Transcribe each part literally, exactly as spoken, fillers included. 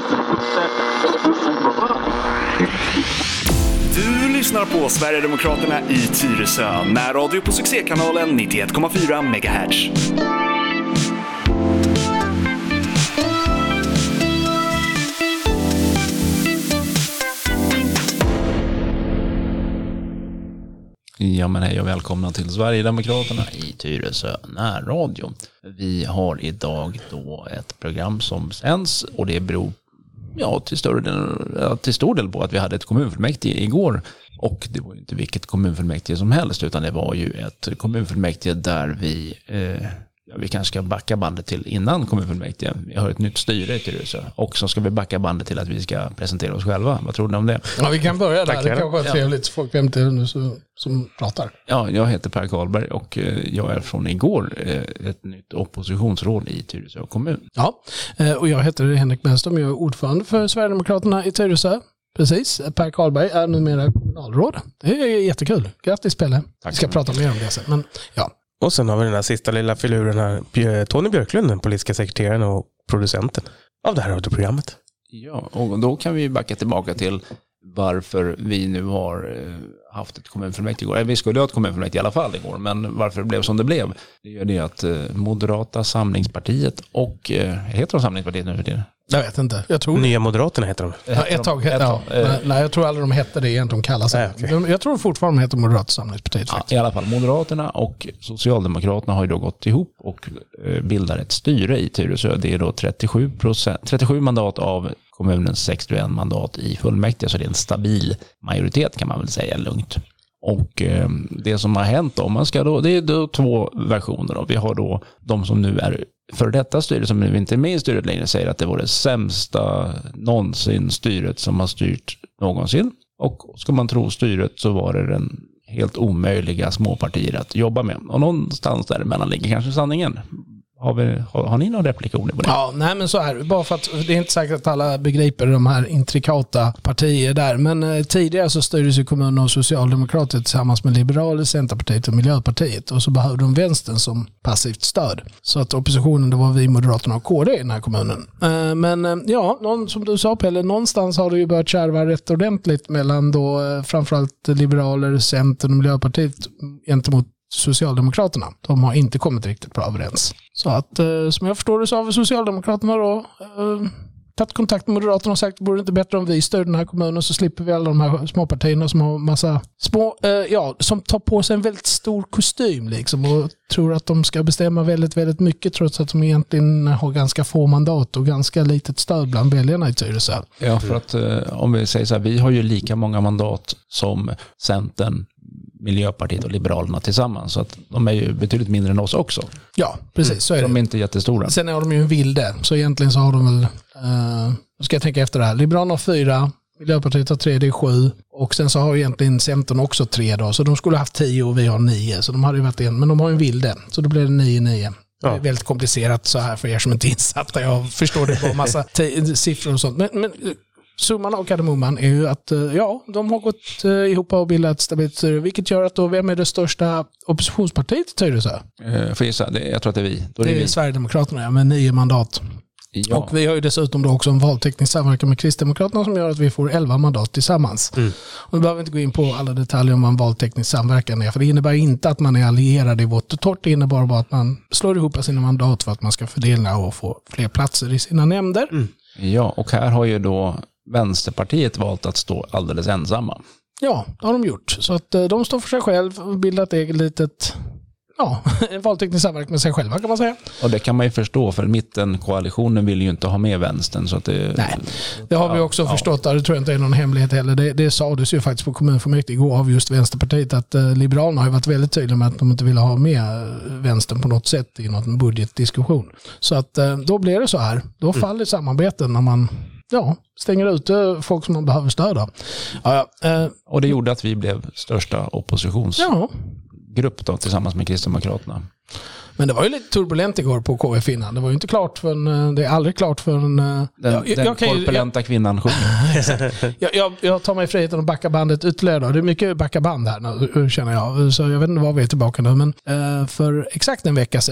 Du lyssnar på Sverigedemokraterna i Tyresö, närradio på succékanalen nittioett komma fyra megahertz. Ja men hej och välkomna till Sverigedemokraterna i Tyresö närradio. Vi har idag då ett program som sänds och det beror ja, till, större del, till stor del på att vi hade ett kommunfullmäktige igår. Och det var ju inte vilket kommunfullmäktige som helst utan det var ju ett kommunfullmäktige där vi, eh, ja, vi kanske ska backa bandet till innan kommunfullmäktige. Vi har ett nytt styre i Tyresö och så ska vi backa bandet till att vi ska presentera oss själva. Vad tror ni om det? Ja, vi kan börja där. Tack, det kanske är trevligt. Ja. Folk vem det är nu som, som pratar. Ja, jag heter Per Karlberg och jag är från igår ett nytt oppositionsråd i Tyresö kommun. Ja, och jag heter Henrik Bennström. Jag är ordförande för Sverigedemokraterna i Tyresö. Precis, Per Karlberg är numera kommunalråd. Det är jättekul. Grattis Pelle. Tack. Vi ska prata mer om det sen. Men, ja. Och sen har vi den här sista lilla filuren här. Tony Björklund, den politiska sekreteraren och producenten av det här radioprogrammet. Ja, och då kan vi backa tillbaka till varför vi nu har haft ett kommunfullmäktige igår. Vi skulle ha ett kommunfullmäktige i alla fall igår, men varför det blev som det blev. Det gör det att Moderata samlingspartiet och, heter de samlingspartiet nu för det? Jag vet inte. Jag tror Nya Moderaterna heter de. Ja, ett tag hette ja. Nej, nej, jag tror aldrig de hette det egentligen. De kallas nej, okay. de, Jag tror fortfarande de heter Moderata samlingspartiet. Ja, i alla fall Moderaterna och Socialdemokraterna har ju då gått ihop och bildar ett styre i Tyresö. Det är då trettiosju procent, trettiosju mandat av kommunens sextioett mandat i fullmäktige, så det är en stabil majoritet kan man väl säga lugnt. Och eh, det som har hänt om man ska då, det är då två versioner då. Vi har då de som nu är för detta styre som nu inte är med i styret längre säger att det var det sämsta någonsin styret som har styrt någonsin. Och ska man tro styret så var det den helt omöjliga småpartier att jobba med. Och någonstans däremellan ligger kanske sanningen. Har, vi, har, har ni några replikationer på det? Ja, nej men så här, bara för att det är inte säkert att alla begriper de här intrikata partier där, men eh, tidigare så styrdes ju kommunen av Socialdemokrater tillsammans med Liberaler, Centerpartiet och Miljöpartiet, och så behövde de vänstern som passivt stöd. Så att oppositionen, det var vi Moderaterna och K D i den här kommunen. Eh, men eh, ja, någon, som du sa Pelle, någonstans har det ju börjat kärva rätt ordentligt mellan då eh, framförallt Liberaler, Centern och Miljöpartiet gentemot Socialdemokraterna. De har inte kommit riktigt bra överens. Så att eh, som jag förstår det så har vi Socialdemokraterna då eh, tagit kontakt med Moderaterna och sagt att det vore inte bättre om vi stöder den här kommunen, så slipper vi alla de här småpartierna som har massa små, eh, ja, som tar på sig en väldigt stor kostym liksom och tror att de ska bestämma väldigt, väldigt mycket trots att de egentligen har ganska få mandat och ganska litet stöd bland väljarna i Tyresö. Ja, för att eh, om vi säger så här, vi har ju lika många mandat som Centern, Miljöpartiet och Liberalerna tillsammans, så att de är ju betydligt mindre än oss också. Ja, precis, så är det. De är inte jättestora. Sen är de ju en vilde, så egentligen så har de väl, uh, ska jag tänka efter det här, Liberalerna har fyra, Miljöpartiet har tre, det är sju, och sen så har egentligen Centern också tre då, så de skulle ha haft tio och vi har nio, så de hade ju varit en, men de har ju en vilde, så då blir det nio nio. Ja. Det är väldigt komplicerat så här för er som inte är insatta, jag förstår det på en massa t- siffror och sånt, men, men summan av kardemumman är ju att ja, de har gått ihop och bildat ett stabilt styre, vilket gör att då, vem är det största oppositionspartiet i Tyresö? Uh, för gissa, det, jag tror att det är vi. Då är det är vi. Sverigedemokraterna, ja, med nio mandat. Ja. Och vi har ju dessutom då också en valteknisk samverkan med Kristdemokraterna som gör att vi får elva mandat tillsammans. Mm. Och vi behöver inte gå in på alla detaljer om vad en valteknisk samverkan är, för det innebär inte att man är allierad i vårt och torrt, det innebär bara att man slår ihop sina mandat för att man ska fördela och få fler platser i sina nämnder. Mm. Ja, och här har ju då Vänsterpartiet valt att stå alldeles ensamma. Ja, det har de gjort. Så att de står för sig själv och bildat ett eget litet, ja, en valteknisk samverkan med sig själva kan man säga. Och det kan man ju förstå, för mittenkoalitionen vill ju inte ha med vänstern. Så att det, nej, det har vi också ja, förstått. Ja. Det tror jag inte är någon hemlighet heller. Det, det sades ju faktiskt på kommunfullmäktige igår av just Vänsterpartiet att eh, Liberalerna har ju varit väldigt tydliga med att de inte vill ha med vänstern på något sätt i någon budgetdiskussion. Så att eh, då blir det så här. Då faller mm. samarbeten när man ja, stänger ut folk som man behöver stödja. Ja, ja, eh, och det gjorde att vi blev största oppositionsgrupp ja. då, tillsammans med Kristdemokraterna. Men det var ju lite turbulent igår på K F innan. Det var ju inte klart för en, det är aldrig klart för en... Den, jag, den jag, korpulenta jag, kvinnan jag, jag, jag tar mig friheten att backa bandet ytterligare då. Det är mycket backa band här nu, känner jag. Så jag vet inte var vi är tillbaka nu. Men eh, för exakt en vecka sedan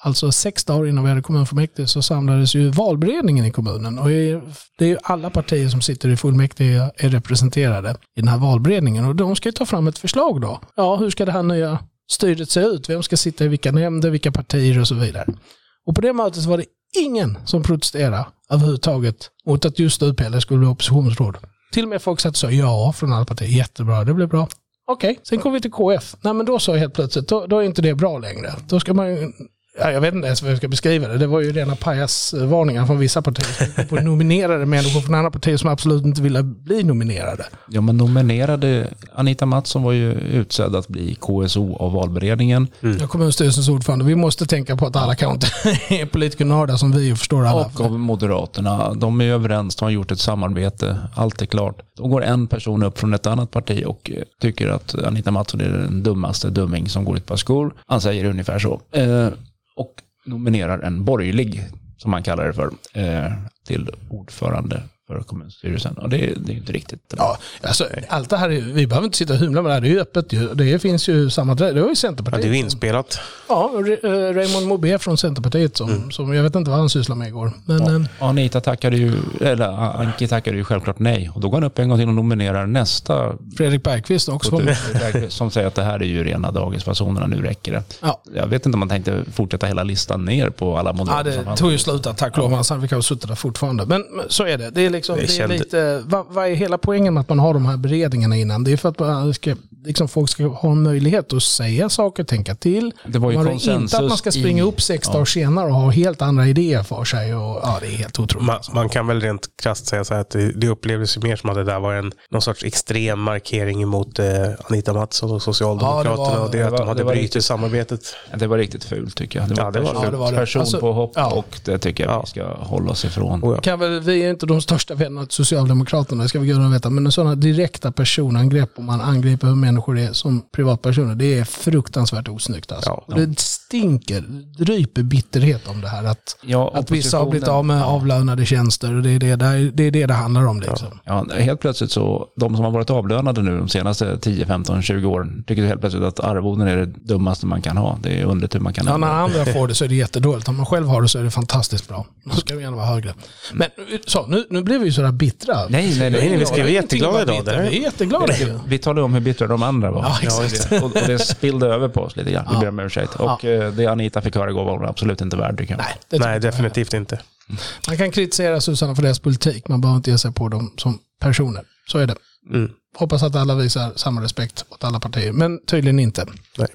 alltså sex dagar innan vi hade kommunfullmäktige, så samlades ju valberedningen i kommunen. Och det är ju alla partier som sitter i fullmäktige är representerade i den här valberedningen. Och de ska ju ta fram ett förslag då. Ja, hur ska det här nya styret se ut? Vem ska sitta i vilka nämnder, vilka partier och så vidare. Och på det mötet så var det ingen som protesterade överhuvudtaget mot att just U P L skulle bli oppositionsråd. Till och med folk satt och sa ja från alla partier. Jättebra, det blir bra. Okej, okay. Sen kom vi till K F. Nej, men då sa helt plötsligt, då, då är inte det bra längre. Då ska man ju, ja, jag vet inte ens vad jag ska beskriva det. Det var ju rena pajasvarningar från vissa partier. På nominerade människor från andra partier som absolut inte ville bli nominerade. Ja, men nominerade Anita Mattsson var ju utsedd att bli K S O av valberedningen. Mm. Ja, kommunstyrelsens ordförande. Vi måste tänka på att alla kan inte är politikernördar som vi och förstår alla. Och av Moderaterna. De är överens, de har gjort ett samarbete. Allt är klart. Då går en person upp från ett annat parti och tycker att Anita Mattsson är den dummaste dumming som går ut på skol. Han säger ungefär så. Eh, och nominerar en borgerlig, som man kallar det för, eh, till ordförande för kommunstyrelsen. Och det, det är inte riktigt bra. Ja, alltså, allt det här, är, vi behöver inte sitta och hymla med det här, det är ju öppet. Det finns ju sammanträde, det var ju Centerpartiet. Ja, det är inspelat. Ja, Raymond Mobé från Centerpartiet som, mm. som jag vet inte vad han sysslar med igår. Men, ja, Anita tackade ju, eller Anki tackade ju självklart nej. Och då går han upp en gång till och nominerar nästa Fredrik Bergqvist också. Bergqvist, som säger att det här är ju rena dagisfasonerna, nu räcker det. Ja. Jag vet inte om man tänkte fortsätta hela listan ner på alla moderater. Ja, det tog ju slut att tack lov, ja. Han fick ha suttit där fortfarande. Men, men så är det. Det är liksom, det är lite, vad, vad är hela poängen med att man har de här beredningarna innan? Det är för att man ska, liksom, folk ska ha en möjlighet att säga saker, tänka till. Det var ju man konsensus inte att man ska springa i, upp sex ja. dagar senare och ha helt andra idéer för sig. Och, ja, det är helt otroligt. Man, man kan väl rent krasst säga så här att det, det upplevdes ju mer som att det där var en, någon sorts extrem markering emot eh, Anita Mattsson och Socialdemokraterna. Ja, det var, och det, det att var, de hade brutit samarbetet. Det var riktigt fult tycker jag. Det var, ja, det var, person, ja, det var det. personpåhopp alltså, ja. och det tycker jag ja. vi ska hålla oss ifrån. Oh, ja. Kan väl, vi är inte de största vännerna till Socialdemokraterna, det ska vi gudarna veta, men sådana direkta personangrepp om man angriper hur människor är som privatpersoner, det är fruktansvärt osnyggt alltså. Ja, ja. Det stinker, dryper bitterhet om det här att, ja, att vissa har blivit av med avlönade tjänster och det är det det, det, är det, det handlar om. Liksom. Ja. Ja, helt plötsligt så, de som har varit avlönade nu de senaste tio, femton, tjugo åren tycker helt plötsligt att arvoden är det dummaste man kan ha. Det är under hur man kan ha. Ja, när andra får det så är det jättedåligt. Om man själv har det så är det fantastiskt bra. Då ska vi gärna vara högre. Men så, nu, nu blev vi ju sådär bittra. Nej, nej, nej. nej, nej vi ska vara jätteglada idag. Vi är jätteglada. Vi talade om hur bittra de andra var. Ja, exakt. Ja, och, och det spillde över på oss lite grann. Vi ber om ursäkt. Och ja. det Anita fick höra igår var hon absolut inte värd, tycker jag. Nej, det nej definitivt inte. Man kan kritisera Susanna för deras politik. Man behöver inte ge sig på dem som personer. Så är det. Mm. Hoppas att alla visar samma respekt åt alla partier. Men tydligen inte. Nej.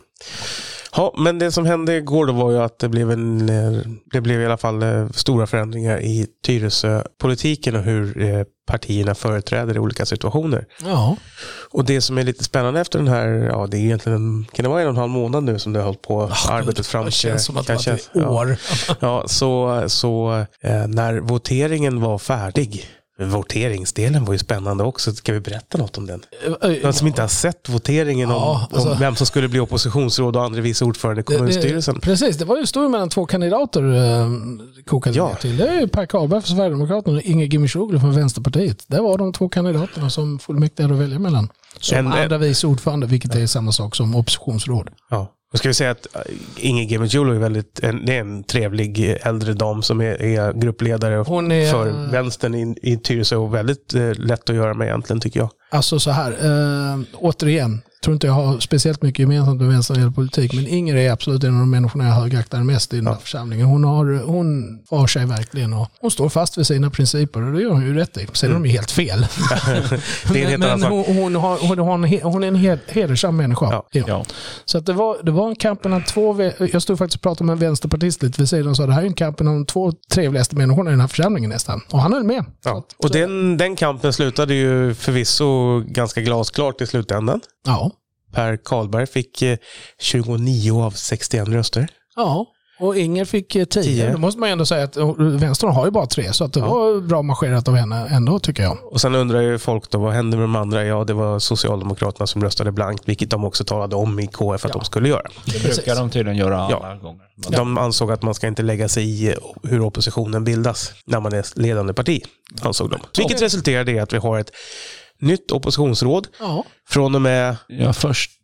Ja, men det som hände igår då var ju att det blev, en, det blev i alla fall stora förändringar i Tyresö-politiken och hur partierna företräder i olika situationer. Ja. Och det som är lite spännande efter den här, ja det är egentligen, kan det vara en och en halv månad nu som det har hållit på oh, arbetet fram till. Det känns som att det var ett år. Ja, ja så, så eh, när voteringen var färdig, voteringsdelen var ju spännande också. Ska vi berätta något om den? De som inte har sett voteringen ja, om, alltså, om vem som skulle bli oppositionsråd och andra vice ordförande i kommunstyrelsen. Det, det, precis, det var ju stor mellan två kandidater eh, kokade ja. till. Det är ju Per Karlberg för Sverigedemokraterna och Inge Gimmichoglu från Vänsterpartiet. Det var de två kandidaterna som fullmäktige att välja mellan. Som en, andra vice ordförande, vilket är samma sak som oppositionsråd. Ja. Då ska vi säga att Inge Gimmichoglu är väldigt en, det är en trevlig äldre dam som är, är gruppledare Hon är, för vänstern i, i Tyresö och väldigt eh, lätt att göra med egentligen tycker jag. Alltså så här, äh, återigen, tror inte jag har speciellt mycket gemensamt med vänster och politik, men Inger är absolut en av de människorna jag högaktar mest i den här ja. församlingen. Hon har, hon var sig verkligen och hon står fast vid sina principer och det gör hon ju rätt i. Sen är mm. de ju helt fel. det är en men men hon, hon, har, hon, har, hon är en hedersam människa. Ja. Ja. Ja. Så att det, var, det var en kamp mellan två, jag stod faktiskt och pratade med en vänsterpartist lite vid sidan och sa det här är en kamp mellan de två trevligaste människorna i den här församlingen nästan. Och han höll med. Ja. Att, och den, den kampen slutade ju förvisso ganska glasklart i slutändan. Ja. Per Karlberg fick tjugonio av sextioen röster. Ja, och Inger fick tio. tio. Då måste man ju ändå säga att vänstern har ju bara tre, så att det ja. var bra marscherat av henne ändå tycker jag. Och sen undrar ju folk då, vad hände med de andra? Ja, det var Socialdemokraterna som röstade blankt, vilket de också talade om i K F att ja. de skulle göra. Det brukar de tydligen göra alla ja. gånger. Ja. De ansåg att man ska inte lägga sig i hur oppositionen bildas när man är ledande parti, ansåg de. Vilket resulterade i att vi har ett nytt oppositionsråd. Ja. Från och med... Ja, först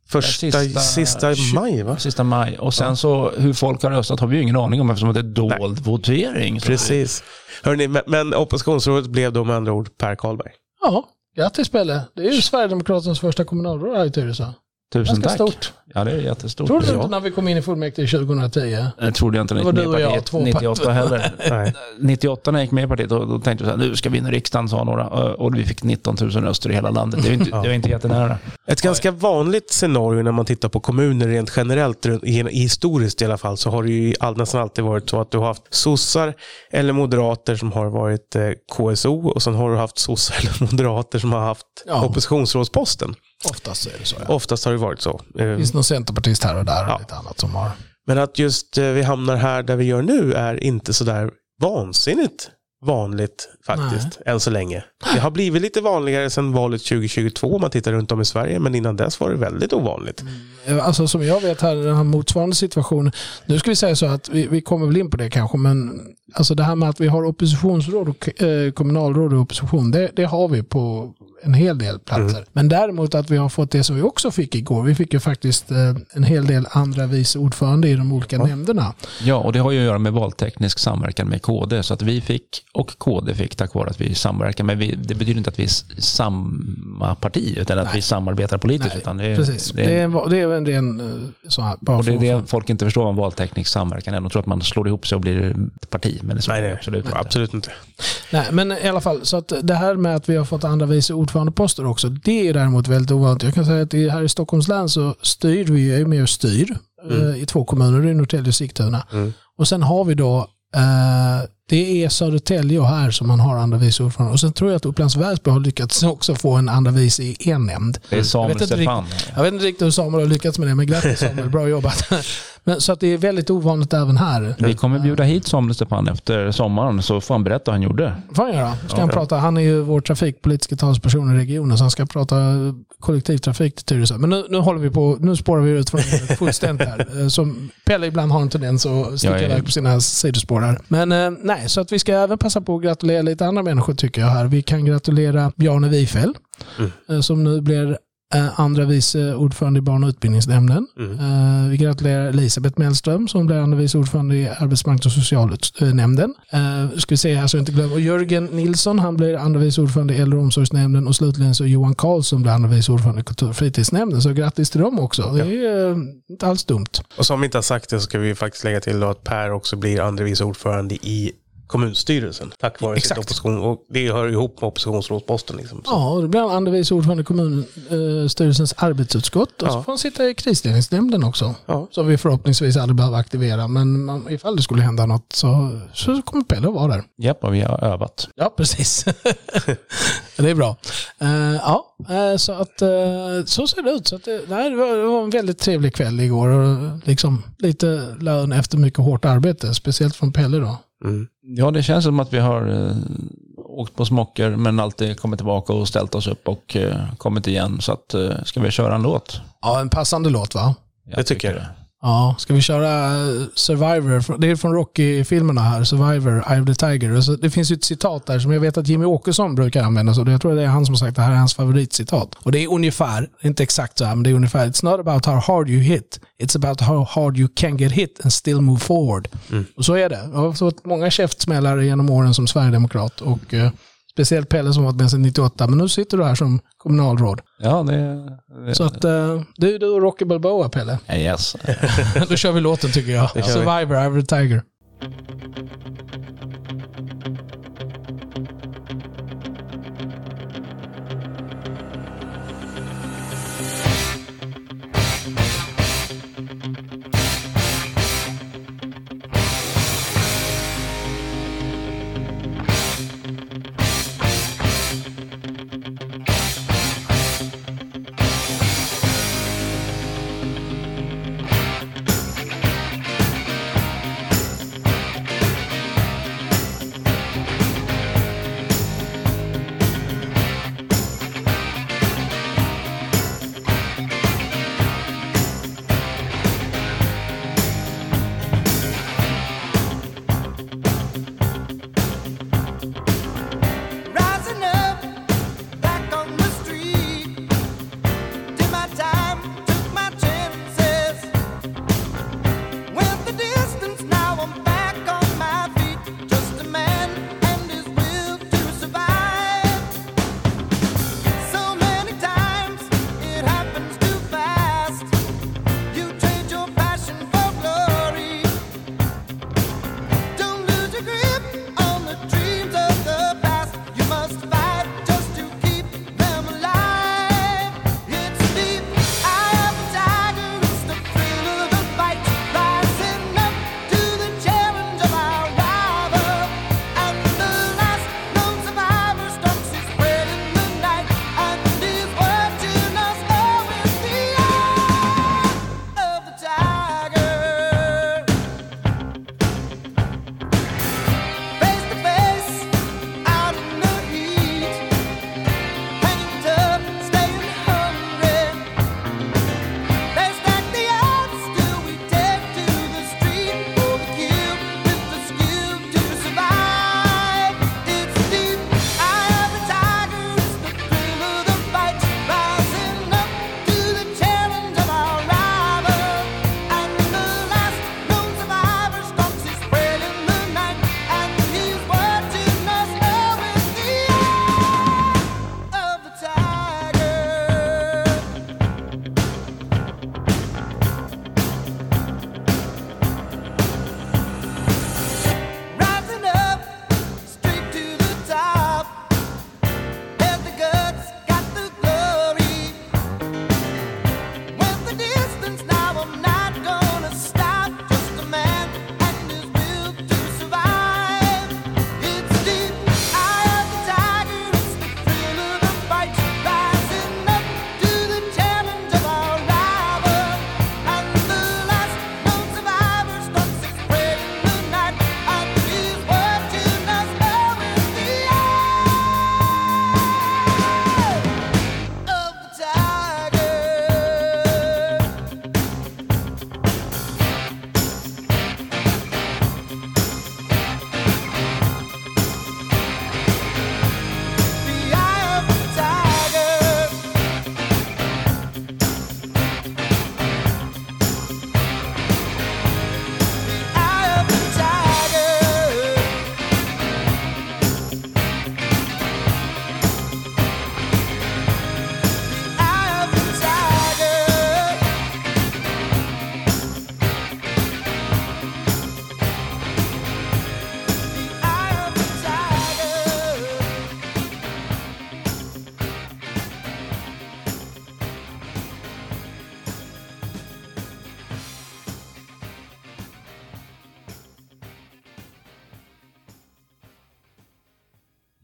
Första, sista, sista maj va? Sista maj. Och sen ja. så hur folk har röstat har vi ju ingen aning om eftersom det är dold Nej. votering. Precis. Hörrni, men, men oppositionsrådet blev då med andra ord Per Karlberg. Ja, grattis Pelle. Det är ju Sverigedemokraternas första kommunalråd här i Tyresö. Tusen Ganska tack. Stort. Ja, det är jättestort. Tror du inte när vi kom in i fullmäktige tjugohundratio? Det trodde jag inte när jag gick med i partiet nittioåtta heller. Nej. nittioåtta när jag gick med i partiet och då tänkte jag så här, nu ska vi in i riksdagen, sa några. Och vi fick nitton tusen röster i hela landet. Det var inte, ja. det var inte jättenära. Ett ganska vanligt scenario när man tittar på kommuner rent generellt, historiskt i alla fall, så har det ju nästan alltid varit så att du har haft sossar eller moderater som har varit K S O och sen har du haft sossar eller moderater som har haft ja. oppositionsrådsposten. Oftast är det så, ja. Oftast har det varit så. Det finns någon centerpartist här och där och ja. lite annat som har. Men att just vi hamnar här där vi gör nu är inte så där vansinnigt vanligt faktiskt, Nej. än så länge. Det har blivit lite vanligare sedan valet tjugo tjugotvå om man tittar runt om i Sverige, men innan dess var det väldigt ovanligt. Mm. Alltså som jag vet här, den här motsvarande situationen, nu ska vi säga så att vi, vi kommer väl in på det kanske, men alltså det här med att vi har oppositionsråd och eh, kommunalråd och opposition, det, det har vi på en hel del platser. Mm. Men däremot att vi har fått det som vi också fick igår. Vi fick ju faktiskt eh, en hel del andra vice ordförande i de olika ja. nämnderna. Ja, och det har ju att göra med valteknisk samverkan med K D. Så att vi fick, och K D fick tack vare att vi samverkar. Men vi, det betyder inte att vi är samma parti, utan att Nej. vi samarbetar politiskt. Nej, utan det är, precis. Det är, det är, det är en ren så här, bara och det är det folk inte förstår om valteknisk samverkan. De tror att man slår ihop sig och blir ett parti. Men det är så Nej, det är absolut, inte. absolut inte. Nej, men i alla fall, så att det här med att vi har fått andra vice ordförandeposter också, det är däremot väldigt ovanligt. Jag kan säga att här i Stockholms län så styr vi är med och styr mm. i två kommuner, i Norrtälje och Sigtuna. Mm. Och sen har vi då eh, det är Södertälje och här som man har andra vice ordförande. Och sen tror jag att Upplands Väsby har lyckats också få en andra vice i en nämnd. Det är Samuel jag Stefan. Rikt, jag vet inte riktigt hur Samuel har lyckats med det, men grattis Samuel, bra jobbat. Men, så att det är väldigt ovanligt även här. Vi kommer bjuda hit Samuel Stefan efter sommaren, så får han berätta vad han gjorde. Får han göra? Ska ja, han, prata, han är ju vår trafikpolitiska talsperson i regionen, så han ska prata kollektivtrafik till Tyresö. Men nu, nu håller vi på, nu spårar vi ut från fullständigt här. Som Pelle ibland har en tendens att sticka iväg på sina sidospår här. Men eh, nej, så att vi ska även passa på att gratulera lite andra människor tycker jag här. Vi kan gratulera Bjarne Wifell mm. som nu blir Uh, andra vice ordförande i barn- och utbildningsnämnden. Mm. Uh, vi gratulerar Elisabeth Mellström som blir andra vice ordförande i arbetsmarknads- och socialnämnden. Uh, ska vi se här så inte glömmer. Och Jörgen Nilsson, han blir andra vice ordförande i äldre- och omsorgsnämnden, och slutligen så Johan Karlsson blir andra vice ordförande i kultur- och fritidsnämnden. Så grattis till dem också. Det är uh, inte alls dumt. Och som vi inte har sagt det så ska vi faktiskt lägga till då att Per också blir andra vice ordförande i kommunstyrelsen tack vare sitt opposition, och det hör ihop med oppositionsrådsposten liksom. Ja, det blir han andra vice ordförande i kommunstyrelsens äh, arbetsutskott, och ja. så får han sitta i krisledningsnämnden också, ja. som vi förhoppningsvis aldrig behöver aktivera, men man, ifall det skulle hända något så, så kommer Pelle att vara där. Japp, och vi har övat. Ja, precis. Det är bra. Uh, ja, uh, så att uh, så ser det ut. Så att det, nej, det, var, det var en väldigt trevlig kväll igår, och liksom lite lön efter mycket hårt arbete, speciellt från Pelle då. Mm. Ja, det känns som att vi har eh, åkt på smockor men alltid kommit tillbaka och ställt oss upp och eh, kommit igen. Så att, eh, ska vi köra en låt? Ja, en passande låt va? Jag det tycker jag. Ja, ska vi köra Survivor? Det är från Rocky-filmerna här, Survivor, Eye of the Tiger. Så det finns ju ett citat där som jag vet att Jimmy Åkesson brukar använda. Så jag tror det är han som har sagt att det här är hans favoritcitat. Och det är ungefär, inte exakt så här, men det är ungefär: It's not about how hard you hit, it's about how hard you can get hit and still move forward. Mm. Och så är det. Jag har fått många käftsmällare genom åren som sverigedemokrat, och eh, speciellt Pelle som varit med sedan nittioåtta, men nu sitter du här som kommunalråd. Ja, det, det så att uh, du är du och Rocky Balboa, Pelle. Yes. Då kör vi låten tycker jag. Survivor, Eye of the Tiger.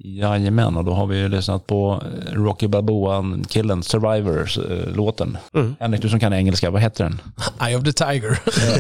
Jajamän, och då har vi ju lyssnat på Rocky Balboa-killen, Survivors-låten. Mm. Henrik, du som kan engelska, vad heter den? Eye of the Tiger.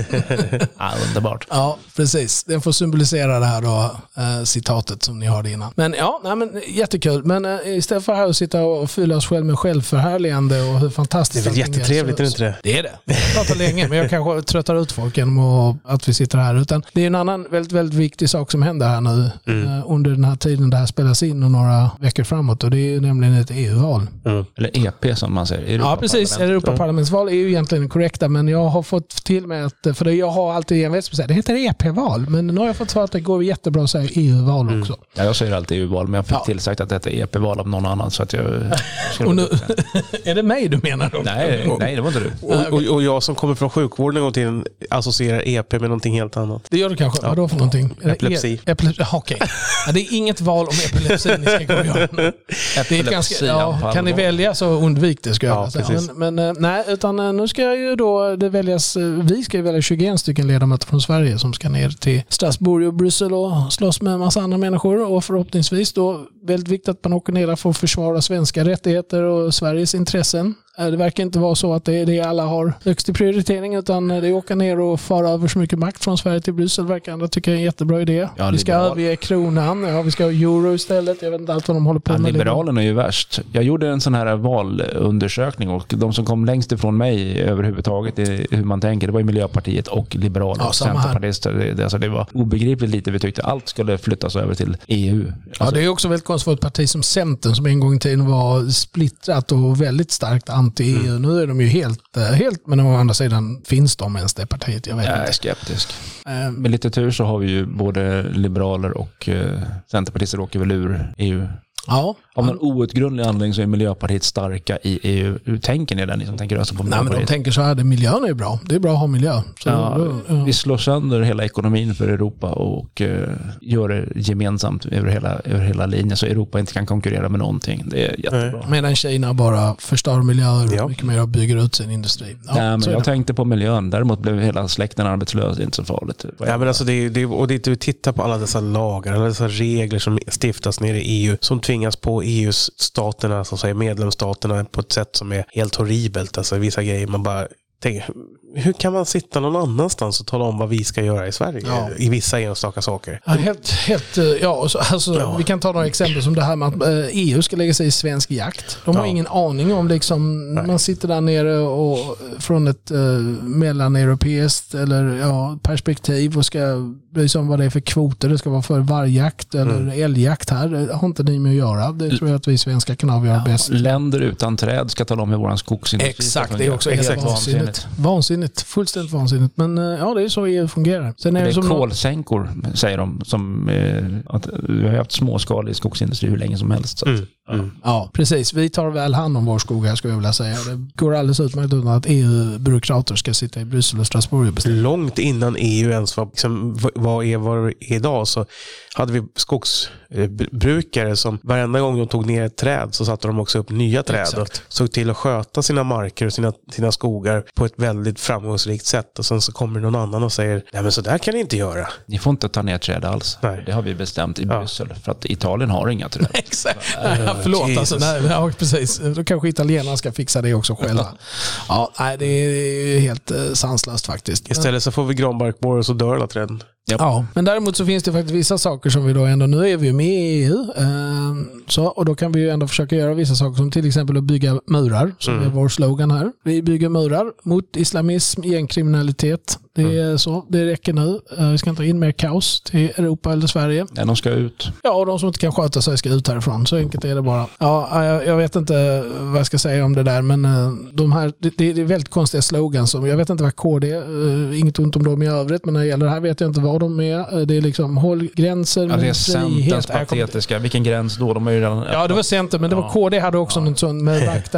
Ja, underbart. Ja, precis. Den får symbolisera det här då, äh, citatet som ni hörde innan. Men ja, nej, men jättekul. Men äh, istället för att sitta och fylla oss själv med självförhärligande och hur fantastiskt det är. Det är väl jättetrevligt, är det inte det? Det är det. Jag pratar länge, men jag kanske tröttar ut folk genom att vi sitter här. Utan det är en annan väldigt, väldigt viktig sak som händer här nu mm. äh, under den här tiden det här spelas in och några veckor framåt, och det är nämligen ett E U-val. Mm. Eller E P som man säger. Ja, precis. Europaparlamentsval är ju egentligen korrekta, men jag har fått till mig att, för det jag har alltid en vetspeciell, det heter E P-val, men nu har jag fått svar att det går jättebra att säga E U-val mm. också. Ja, jag säger alltid E U-val, men jag fick ja. tillsagt att det heter E P-val av någon annan, så att jag... och nu, är det mig du menar då? Nej, nej, det var inte du. Och, och, och jag som kommer från sjukvården en gång till associerar E P med någonting helt annat. Det gör du kanske. Ja. Vad då för någonting? Epilepsi. E- epilepsi. Okej. Okay. Ja, det är inget val om epilepsi ni ska gå och göra. Det är ganska, ja, kan ni välja så undvik det, ska jag ja, säga. Men, men nej, utan nu ska ju då det väljas, vi ska ju välja tjugoen stycken ledamöter från Sverige som ska ner till Strasbourg och Bryssel och slåss med en massa andra människor, och förhoppningsvis då väldigt viktigt att man åker ner där för att försvara svenska rättigheter och Sveriges intressen. Det verkar inte vara så att det är det alla har högst i prioritering, utan det är att åka ner och fara över så mycket makt från Sverige till Bryssel verkar andra tycka är en jättebra idé. Ja, vi ska överge kronan, ja, vi ska ha euro istället. Jag vet inte allt vad de håller på ja, med. Liberalerna är ju värst. Jag gjorde en sån här valundersökning, och de som kom längst ifrån mig överhuvudtaget i hur man tänker, det var ju Miljöpartiet och Liberalerna. Ja, Centerpartister. Det, alltså det var obegripligt lite. Vi tyckte allt skulle flyttas över till E U. Alltså, ja, det är också väldigt konstigt för ett parti som Centern, som en gång i tiden var splittrat och väldigt starkt anti-E U. Mm. Nu är de ju helt, helt, men å andra sidan finns de ens det partiet, jag vet jag inte. Jag är skeptisk. Uh, Med lite tur så har vi ju både liberaler och uh, Centerpartister åker väl ur E U. Ja. Av någon outgrundlig anledning så är Miljöpartiet starka i E U. Hur tänker ni där, ni som tänker rösta på Miljöpartiet? Nej, men de tänker så här, det, miljön är bra. Det är bra att ha miljö. Så ja, då, ja. Vi slår sönder hela ekonomin för Europa och uh, gör det gemensamt över hela, över hela linjen, så Europa inte kan konkurrera med någonting. Det är jättebra. Nej. Medan Kina bara förstör miljöer och mycket mer och bygger ut sin industri. Ja, Nej, men jag det. tänkte på miljön. Däremot blev hela släkten arbetslös. Det är inte så farligt. Ja, men alltså det, det, och det, vi tittar på alla dessa lagar, alla dessa regler som stiftas nere i E U, som tvingas på E U-staterna, som säger medlemsstaterna, på ett sätt som är helt horribelt. Alltså vissa grejer man bara tänker, hur kan man sitta någon annanstans och tala om vad vi ska göra i Sverige ja. i vissa enstaka saker? Ja, helt, helt, ja, alltså, ja. Vi kan ta några exempel som det här med att E U ska lägga sig i svensk jakt. De har ja. ingen aning om liksom, man sitter där nere och från ett uh, mellaneuropeiskt eller ja, perspektiv och ska bry sig om vad det är för kvoter det ska vara för vargjakt eller mm. älgjakt här. Det har inte ni med att göra. Det tror jag att vi svenskar kan avgöra ja. bäst. Länder utan träd ska tala om hur våran skogsindustri. Exakt, det är också helt vansinnigt. Vansinnigt, fullständigt vansinnigt. Men ja, det är så E U fungerar. Sen är det, det är som kolsänkor, säger de, som eh, att vi har haft småskalig skogsindustri hur länge som helst. Så att, mm. ja. Mm. ja, precis. Vi tar väl hand om vår skog här, skulle jag vilja säga. Det går alldeles utmärkt utan att E U-byråkrater ska sitta i Bryssel och Strasbourg och bestämma. Långt innan E U ens var, liksom, vad är vad är idag, så hade vi skogsbrukare som varenda gång de tog ner ett träd så satte de också upp nya träd. Exakt. Och såg till att sköta sina marker och sina, sina skogar på ett väldigt framgångsrikt sätt. Och sen så kommer någon annan och säger, nej men så där kan ni inte göra. Ni får inte ta ner träd alls. Nej. Det har vi bestämt i Bryssel. Ja. För att Italien har inga träd. Exakt. Ja, förlåt, Jesus. alltså. Nej, ja, precis. Då kanske italienarna ska fixa det också själva. Ja, nej, det är helt eh, sanslöst faktiskt. Istället så får vi granbarkborrar och så dör alla träden. Yep. Ja, men däremot så finns det faktiskt vissa saker som vi då ändå, nu är vi ju med i E U eh, så, och då kan vi ju ändå försöka göra vissa saker som till exempel att bygga murar, som mm. är vår slogan här. Vi bygger murar mot islamism, gängkriminalitet. Det är mm. så, det räcker nu. Eh, vi ska inte ha in mer kaos till Europa eller Sverige. Ja, de ska ut. Ja, och de som inte kan sköta sig ska ut härifrån. Så enkelt är det bara. Ja, jag, jag vet inte vad jag ska säga om det där, men eh, de här, det, det är väldigt konstiga slogans som, jag vet inte vad K D är, eh, inget ont om dem i övrigt, men när det gäller det här vet jag inte vad de är. Det är liksom håll gränser ja, med det är frihet. Centerns patetiska. Vilken gräns då? De har ju redan... Ja, det var Centern, men det var ja. K D hade också ja. något sånt med vakta...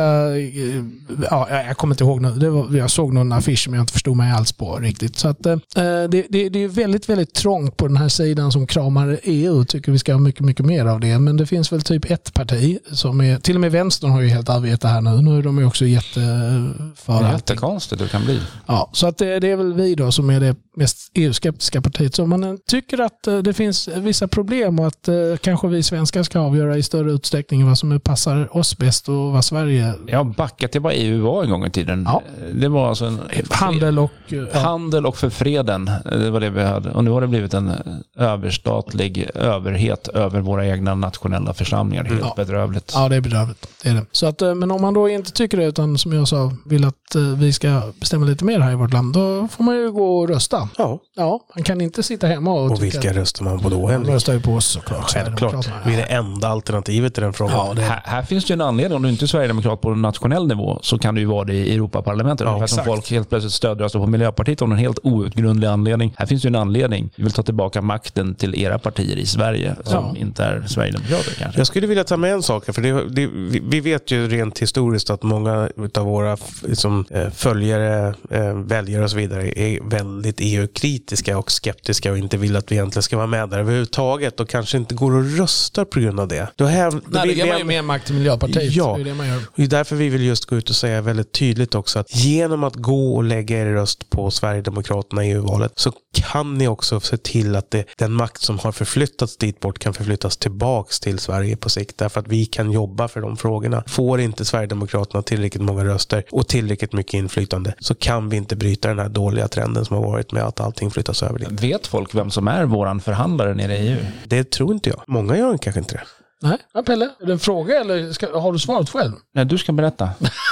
Ja, jag kommer inte ihåg nu. Det var, jag såg någon affisch som jag inte förstod mig alls på riktigt. Så att, eh, det, det, det är väldigt, väldigt trångt på den här sidan som kramar E U. Tycker vi ska ha mycket, mycket mer av det. Men det finns väl typ ett parti som är... Till och med vänstern har ju helt övergett det här nu. Nu är de ju också jätte... För det är jättekonstigt det kan bli. Ja, så att det, det är väl vi då som är det mest E U-skeptiska partiet. Så om man tycker att eh, det finns vissa problem och att eh, kanske vi svenskar ska avgöra i större utsträckning vad som passar oss bäst och vad Sverige... Ja, backa till vad E U var en gång i tiden. Ja. Det var alltså en... Handel och... Ja. Handel och för freden, det var det vi hade. Och nu har det blivit en överstatlig överhet över våra egna nationella församlingar. Det är helt ja. bedrövligt. Ja, det är bedrövligt. Det är det. Så att, men om man då inte tycker det, utan som jag sa, vill att vi ska bestämma lite mer här i vårt land, då får man ju gå och rösta. Ja. Ja, man kan inte sitta hemma och... Och vilka att, röstar man på då? Man röstar ju på oss såklart. Självklart. Vi är det enda alternativet i den frågan. Ja, det... här, här finns det ju en anledning. Om du inte är Sverigedemokrat på nationell nivå så kan du ju vara det i Europaparlamentet. Ja, för att folk helt plötsligt stödröstar på Miljöpartiet av en helt outgrundlig anledning. Här finns ju en anledning. Vi vill ta tillbaka makten till era partier i Sverige som ja. inte är Sverigedemokrater kanske. Jag skulle vilja ta med en sak. För det, det, vi vet ju rent historiskt att många av våra liksom, följare, väljare och så vidare är väldigt E U-kritiska och skeptiska och inte vill att vi egentligen ska vara med där överhuvudtaget och kanske inte går och röstar på grund av det. Då här, då Nej, det ger man ju mer makt till Miljöpartiet. Ja, det är det man gör. Det är därför vi vill just gå ut och säga väldigt tydligt också att genom att gå och lägga er röst på Sverigedemokraterna i E U-valet så kan ni också se till att det, den makt som har förflyttats dit bort kan förflyttas tillbaks till Sverige på sikt. Därför att vi kan jobba för de frågorna. Får inte Sverigedemokraterna tillräckligt många röster och tillräckligt mycket inflytande så kan vi inte bryta den här dåliga trenden som har varit med att allting flyttas över dit. Vet folk vem som är våran förhandlare nere i E U? Det tror inte jag. Många gör kanske inte det. Nej, ja, Pelle, är det en fråga eller ska, har du svarat själv? Nej, du ska berätta.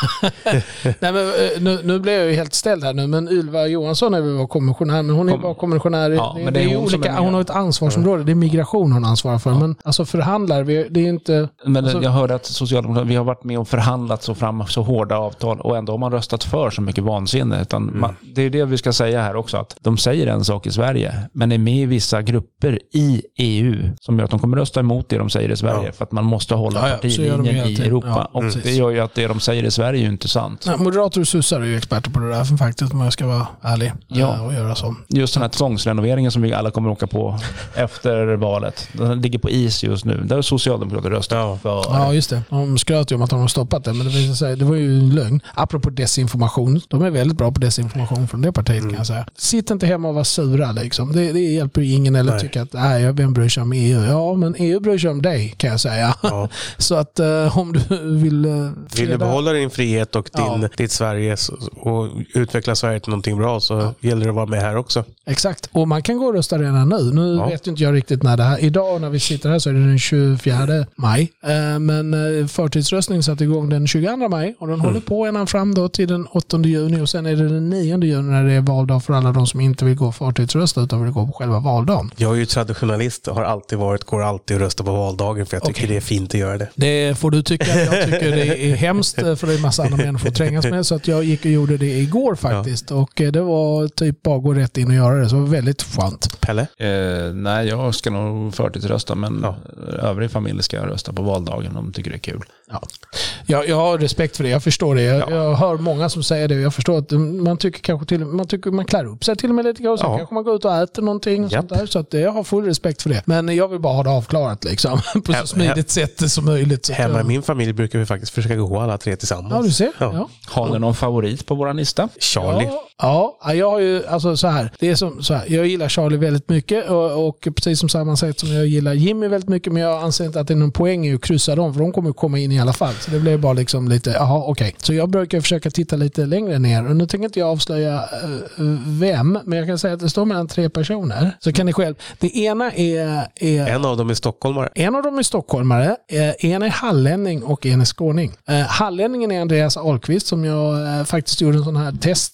Nej, men nu, nu blev jag ju helt ställd här nu, men Ylva Johansson är väl var kommissionär, men hon är Kom. bara kommissionär. Ja, det, men det är det är hon, olika, är hon har ett ansvarsområde, det är migration hon ansvarar för, ja. men alltså förhandlar, vi, det är inte... Men alltså, jag hörde att Socialdemokraterna, vi har varit med och förhandlat så fram så hårda avtal och ändå har man röstat för så mycket vansinne. Utan mm. man, det är det vi ska säga här också, att de säger en sak i Sverige, men är med i vissa grupper i E U som gör att de kommer rösta emot det de säger i Sverige, ja. för att man måste hålla ja, ja, partilinjen i Europa. Ja, och mm. det gör ju att det de säger i Sverige är ju inte sant. Nej, moderater och sossar är ju experter på det där, för faktiskt, om jag ska vara ärlig ja. och göra så. Just den här tvångsrenoveringen som vi alla kommer åka på efter valet, den ligger på is just nu. Där är Socialdemokrater röstar ja. för. Ja, just det. De skröt ju om att de har stoppat det, men det visade sig, det var ju en lögn. Apropå desinformation, de är väldigt bra på desinformation från det partiet mm. kan jag säga. Sitt inte hemma och var sura liksom. Det, det hjälper ju ingen eller tycka att nej, vem bryr sig om E U? Ja, men E U bryr sig om dig, kan jag säga. Ja. Så att uh, om du vill... Uh, vill du behålla din frihet och din, ja. ditt Sverige och utveckla Sverige till någonting bra, så ja. gäller det att vara med här också. Exakt. Och man kan gå och rösta redan nu. Nu ja. vet ju inte jag riktigt när det här... Idag när vi sitter här så är det den tjugofjärde maj. Uh, men uh, förtidsröstning satte igång den tjugoandra maj och den mm. håller på ända fram då till den åttonde juni och sen är det den nionde juni när det är valdag för alla de som inte vill gå förtidsrösta utan vill gå på själva valdagen. Jag är ju traditionalist och har alltid varit, går alltid att rösta på valdagen för jag tycker okay. det är fint att göra det. Det får du tycka. Jag tycker det är hemskt för det är en massa andra människor att trängas med, så att jag gick och gjorde det igår faktiskt ja. och det var typ bara gå rätt in och göra det, så det var väldigt skönt. Pelle? Eh, nej, jag ska nog förtidsrösta, men ja. övrig familj ska rösta på valdagen om de tycker det är kul. Ja. Jag, jag har respekt för det, jag förstår det. Jag, ja. jag hör många som säger det och jag förstår att man tycker kanske till man tycker man klär upp sig till och med lite grann, så ja. kanske man går ut och äter någonting och sånt där, så att jag har full respekt för det. Men jag vill bara ha det avklarat liksom på så smidigt sätt som möjligt. Så hemma jag... i min familj brukar vi faktiskt försöka gå alla tre tillsammans. Ja, du ser. Ja. Ja. Har ni någon favorit på våran lista? Charlie. Ja, ja, jag har ju alltså så här, det är som så här, jag gillar Charlie väldigt mycket och, och precis som samma sätt som jag gillar Jimmy väldigt mycket, men jag anser inte att det är någon poäng i att kryssa dem, för de kommer komma in i alla fall. Så det blir bara liksom lite, jaha, okej. Okay. Så jag brukar försöka titta lite längre ner och nu tänker inte jag avslöja uh, vem, men jag kan säga att det står mellan tre personer. Så kan ni själv. Det ena är, är en av dem är stockholmare. En av dem är stockholmare, uh, en är hallänning och en är skåning. Uh, hallänningen är Andreas Ahlqvist som jag uh, faktiskt gjorde en sån här test på.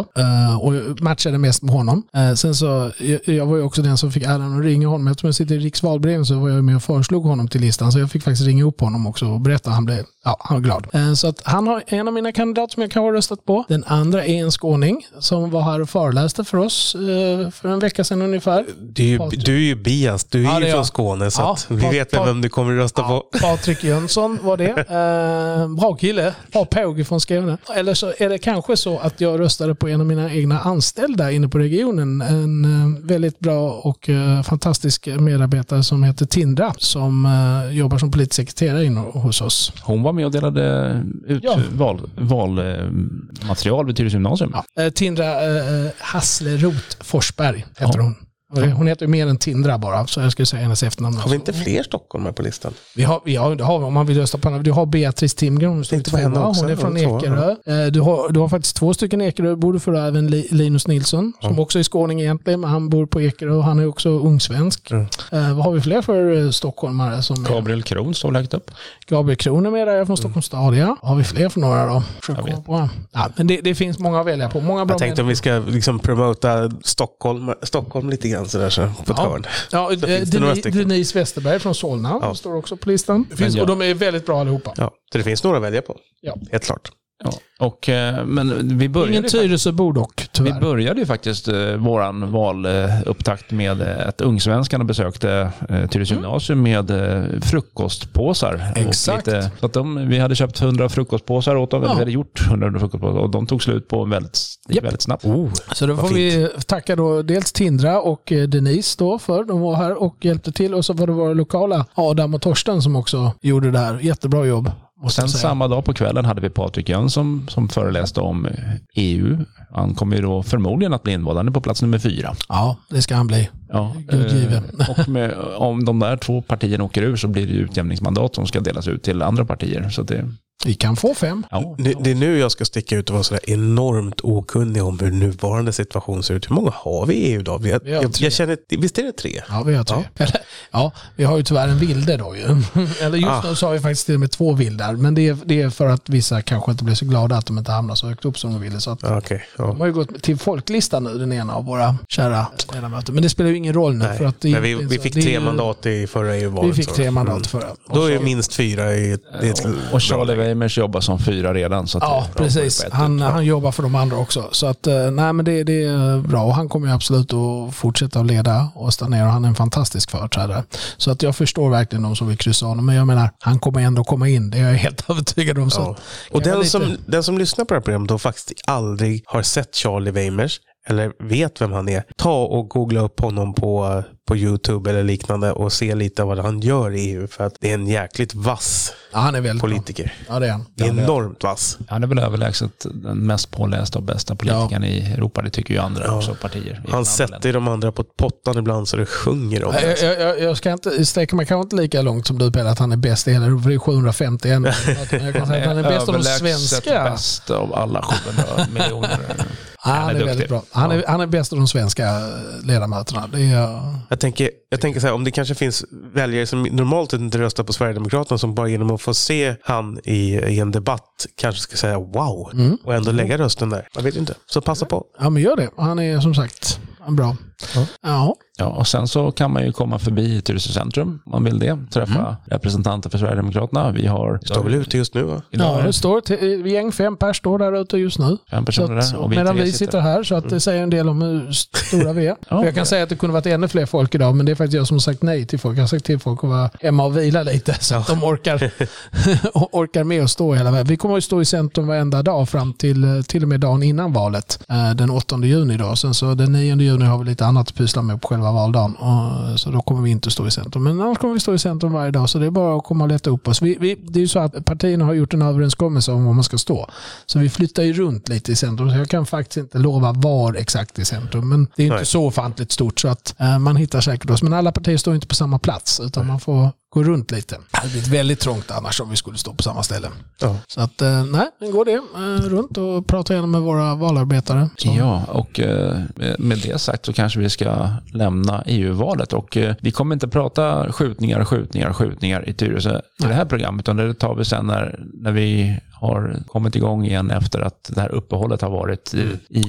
uh, och matchade mest med honom. Uh, sen så, jag, jag var ju också den som fick äran att ringa honom. Eftersom jag sitter i riksvalberedningen så var jag med och föreslog honom till listan. Så jag fick faktiskt ringa upp honom också och berätta. Han blev, ja, han var glad. Uh, så att han har en av mina kandidater som jag kan ha röstat på. Den andra är en skåning som var här och föreläste för oss uh, för en vecka sedan ungefär. Du är ju, du är ju bias, du är ja, ju från Skåne så ja, att vi Pat, vet vem Pat, du kommer att rösta ja, på. Patrik Jönsson var det. Uh, bra kille, bra påg från Skåne. Eller så är det kanske så att jag röstade på en av mina egna anställda inne på regionen. En uh, väldigt bra och uh, fantastisk medarbetare som heter Tindra som uh, jobbar som politisk sekreterare inne hos oss. Hon var med och delade ut ja. valmaterial val, uh, vid Tyresö gymnasium. Ja. Uh, Tindra uh, Hasslerot Forsberg heter ja. hon. Hon heter ju mer än Tindra bara, så jag skulle säga hennes efternamn. Har vi inte fler stockholmare på listan? Vi har, ja, det har vi, om man vill rösta på henne. Du har Beatrice Timgren, hon, hon är från Ekerö. Du har, du har faktiskt två stycken Ekerö, borde för även Linus Nilsson, som ja. också är skåning egentligen, men han bor på Ekerö och han är också ungsvensk. Mm. Uh, vad har vi fler för stockholmare? Som Gabriel Kron står lägt upp. Gabriel Kron är med där, från Stockholms stad, ja. Har vi fler för några då? Ja, men det, det finns många att välja på. Många bra jag tänkte om vi ska liksom promota Stockholm, Stockholm lite grann sådär så på ett hörn. Ja, ja Denise Westerberg från Solna ja. står också på listan. Finns, och de är väldigt bra allihopa. Ja, så det finns några att välja på. Ja. Helt klart. Ja. Och, men vi började Ingen Tyresöbor dock, tyvärr. Vi började ju faktiskt eh, våran valupptakt med att ungsvenskarna besökte eh, Tyresö gymnasium med eh, frukostpåsar. Exakt. Lite, så att de, vi hade köpt hundra frukostpåsar åt dem, ja. vi hade gjort hundra frukostpåsar och de tog slut på väldigt, yep. väldigt snabbt. Oh, så då får vi tacka då dels Tindra och eh, Denise då för de var här och hjälpte till, och så var det våra lokala Adam och Torsten som också gjorde det här. Jättebra jobb. Och sen samma dag på kvällen hade vi Patrik Jönsson som föreläste om E U. Han kommer ju då förmodligen att bli invald på plats nummer fyra. Ja, det ska han bli. Ja, eh, och med, om de där två partierna åker ur så blir det utjämningsmandat som ska delas ut till andra partier. Så det... Vi kan få fem. Ja. Det, det är nu jag ska sticka ut och vara så enormt okunnig om hur nuvarande situation ser ut. Hur många har vi i E U då? Vi har, vi har jag, jag känner, visst är det tre? Ja, vi har tre. Ja, Eller, ja vi har ju tyvärr en vilde då ju. Eller just ah. nu så har vi faktiskt till och med två vildar. Men det är, det är för att vissa kanske inte blir så glada att de inte hamnar så högt upp som de ville. Så att okay, ja. De har ju gått till folklistan nu, den ena av våra kära ledamöter. Men det spelar ju ingen roll nu. För att det, men vi, vi fick tre ju, mandat i förra E U-valet. Vi fick tre mandat mm. förra. Då är det minst fyra i ett, ja, ett och, och Charlie Weimers jobbar som fyra redan. Så att ja, precis. Han, han jobbar för de andra också. Så att, nej men det, det är bra. Och han kommer ju absolut att fortsätta att leda och stanna ner. Och han är en fantastisk företrädare. Så att jag förstår verkligen de som vill kryssa honom. Men jag menar, han kommer ändå komma in. Det är jag helt övertygad om. Så ja. Och den, lite... som, den som lyssnar på det här programmet och faktiskt aldrig har sett Charlie Weimers eller vet vem han är, ta och googla upp honom på, på YouTube eller liknande och se lite vad han gör i E U, för att det är en jäkligt vass ja, han är väldigt politiker. Bra. Ja, det är han. Enormt vass. Han är väl överlägset den mest pålästa och bästa politikern ja. i Europa, det tycker ju andra ja. också partier. Han sätter de andra på pottan ibland så det sjunger om det. Jag, jag, jag ska inte sträcka mig kanske inte lika långt som du, Pelle, att han är bäst i hela Europa, det är sjuhundrafemtio än. Jag kan säga att han är bäst av de svenska. Bäst av alla sjuhundra miljoner. Han, han är, är väldigt bra. Han är, han är bäst av de svenska ledamöterna. Det är, jag tänker, jag tänker så här, om det kanske finns väljare som normalt inte röstar på Sverigedemokraterna som bara genom att få se han i, i en debatt kanske ska säga wow mm. och ändå lägga rösten där. Jag vet inte. Så passa på. Ja, men gör det. Han är som sagt bra. Ja. Ja. Ja, och sen så kan man ju komma förbi Tyresö centrum om man vill det. Träffa mm. representanter för Sverigedemokraterna. Vi har... Står väl ute just nu va? Ja, det står till, vi gäng fem pers står där ute just nu. Fem personer att, där. Och vi medan vi sitter, sitter här så att det säger en del om hur stora vi är. Ja, jag kan säga att det kunde varit ännu fler folk idag, men det är faktiskt jag som har sagt nej till folk. Jag har sagt till folk att vara hemma och vila lite så att ja. de orkar, orkar med att stå hela vägen. Vi kommer att stå i centrum varenda dag fram till till och med dagen innan valet. Den åttonde juni då. Sen så den nionde juni har vi lite annat att pyssla med på själva valdagen. Och så då kommer vi inte stå i centrum. Men annars kommer vi stå i centrum varje dag. Så det är bara att komma och leta upp oss. Vi, vi, det är ju så att partierna har gjort en överenskommelse om var man ska stå. Så vi flyttar ju runt lite i centrum. Så jag kan faktiskt inte lova var exakt i centrum. Men det är inte Nej. så ofantligt stort så att uh, man hittar säkert oss. Men alla partier står inte på samma plats. Utan man får gå runt lite. Det hade blivit väldigt trångt annars om vi skulle stå på samma ställe. Ja. Så att, eh, nej, den går det eh, runt och pratar igenom med våra valarbetare. Så. Ja, och eh, med det sagt så kanske vi ska lämna E U-valet och eh, vi kommer inte prata skjutningar, skjutningar, skjutningar i Tyresö i det här programmet, utan det tar vi sen när, när vi har kommit igång igen efter att det här uppehållet har varit i, i,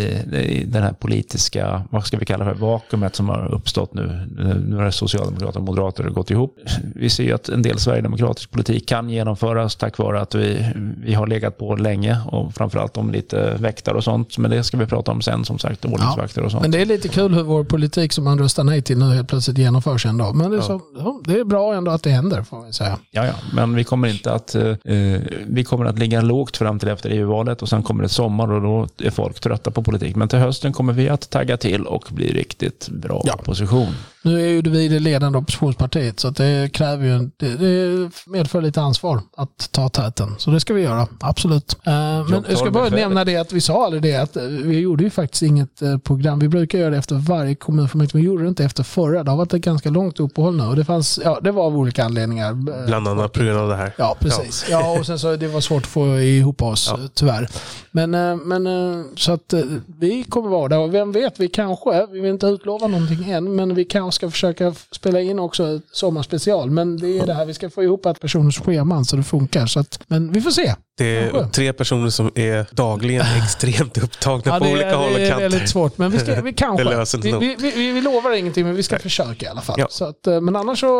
i den här politiska, vad ska vi kalla det, vakuumet som har uppstått nu. Nu har Socialdemokrater och Moderater gått ihop. Vi ser ju att en del sverigedemokratisk politik kan genomföras tack vare att vi, vi har legat på länge och framförallt om lite väktare och sånt. Men det ska vi prata om sen, som sagt, ordningsvakter och sånt. Men det är lite kul hur vår politik som man röstar nej till nu helt plötsligt genomförs ändå. Men det är, så, ja, det är bra ändå att det händer, får vi säga. Ja, ja. Men vi kommer inte att eh, vi kommer att ligga lågt fram till efter E U-valet och sen kommer det sommar och då är folk trötta på politik. Men till hösten kommer vi att tagga till och bli riktigt bra ja. opposition. Nu är ju vi det ledande oppositionspartiet så att det kräver ju, det, det medför lite ansvar att ta täten. Så det ska vi göra, absolut. Uh, men jag ska bara nämna det att vi sa aldrig det att vi gjorde ju faktiskt inget uh, program. Vi brukar göra det efter varje kommunfullmäktige. Vi gjorde det inte efter förra. Det har varit ett ganska långt uppehåll nu och det fanns, ja, det var av olika anledningar. Bland annat på grund av det här. Ja, precis. Ja, ja och sen så det var svårt att få ihop oss, ja. tyvärr. Men, uh, men uh, så att uh, vi kommer vara där och vem vet, vi kanske, vi vill inte utlova någonting än, men vi kanske ska försöka spela in också sommarspecial. Men det är det här, vi ska få ihop ett personers scheman så det funkar. Så att, men vi får se. Det är kanske tre personer som är dagligen extremt upptagna ja, på olika är, håll och kanter. Det är väldigt svårt, men vi, ska, vi kanske. vi, vi, vi, vi lovar ingenting, men vi ska Nej. försöka i alla fall. Ja. Så att, men annars så,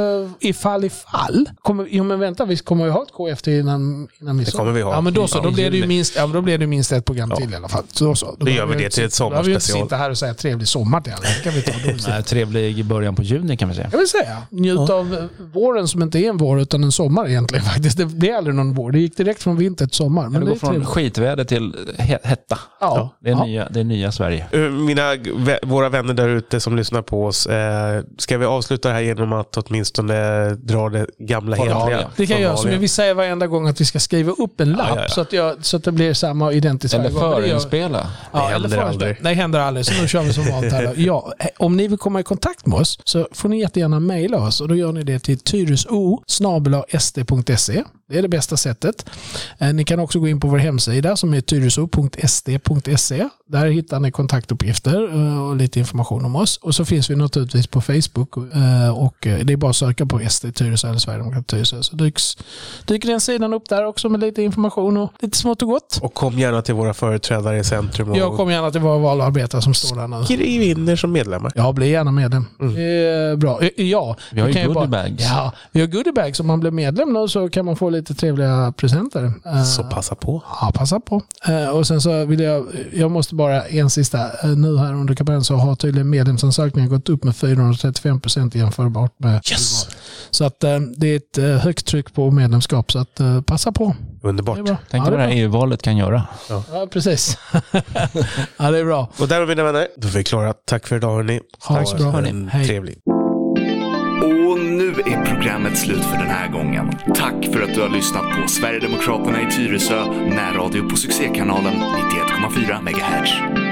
ifall ifall, kommer, jo men vänta, vi kommer ju ha ett K F T innan, innan det kommer vi ha. Ja, men då så, då blir det ju minst, ja, då blir det minst ett program ja. till i alla fall. Så, så. Då då gör vi det till ett sommarspecial. Då har vi inte här och säga trevlig sommar till alla. Kan vi ta då. Nej, trevlig i början på juni kan vi säga. Jag vill säga, njut ja. av våren som inte är en vår utan en sommar egentligen faktiskt. Det blir aldrig någon vår. Det gick direkt från vinter till sommar. Men det, det går från trevligt. skitväder till hetta. Ja. Det, är ja. nya, det är nya Sverige. Mina, våra vänner där ute som lyssnar på oss, eh, ska vi avsluta det här genom att åtminstone dra det gamla hedliga? Det kan jag göra, som vi säger varenda gång att vi ska skriva upp en lapp ja, ja, ja. Så, att jag, så att det blir samma identiskt. Eller förinspela. Ja, eller förinspela. Nej, händer aldrig. Så nu kör vi som vanligt här. Ja, om ni vill komma i kontakt med oss så får ni jättegärna mejla oss och då gör ni det till tyreso snabel-a s d punkt se. Det är det bästa sättet. Ni kan också gå in på vår hemsida som är tyreso punkt s d punkt se. Där hittar ni kontaktuppgifter och lite information om oss. Och så finns vi naturligtvis på Facebook och det är bara att söka på S D Tyresö eller Sverigedemokraterna Tyresö. Så dyks, dyker den sidan upp där också med lite information och lite smått och gott. Och kom gärna till våra företrädare i centrum. Och... Jag kom gärna till våra valarbetare som står där nu. Skriv in er som medlemmar. Ja, bli gärna medlem. Mm. Det är bra. Ja, vi har ju goodiebags. Ja, vi har goodiebags. Om man blir medlem nu så kan man få lite trevliga presenter. Så passa på. Ja, passa på. Och sen så vill jag, jag måste bara en sista, nu här under kampanjen så har tydligen medlemsansökningen gått upp med fyrahundratrettiofem procent jämförbart med yes. Så att det är ett högt tryck på medlemskap så att passa på. Underbart. Tänk ja, vad det här E U-valet kan göra. Ja, ja precis. Ja, det är bra. Och där, mina vänner, då är vi klara. Tack för idag, hörni. Ha det så bra, hörni. Hej. Trevligt. Och nu är programmet slut för den här gången. Tack för att du har lyssnat på Sverigedemokraterna i Tyresö, närradio på succékanalen nittioett komma fyra megahertz.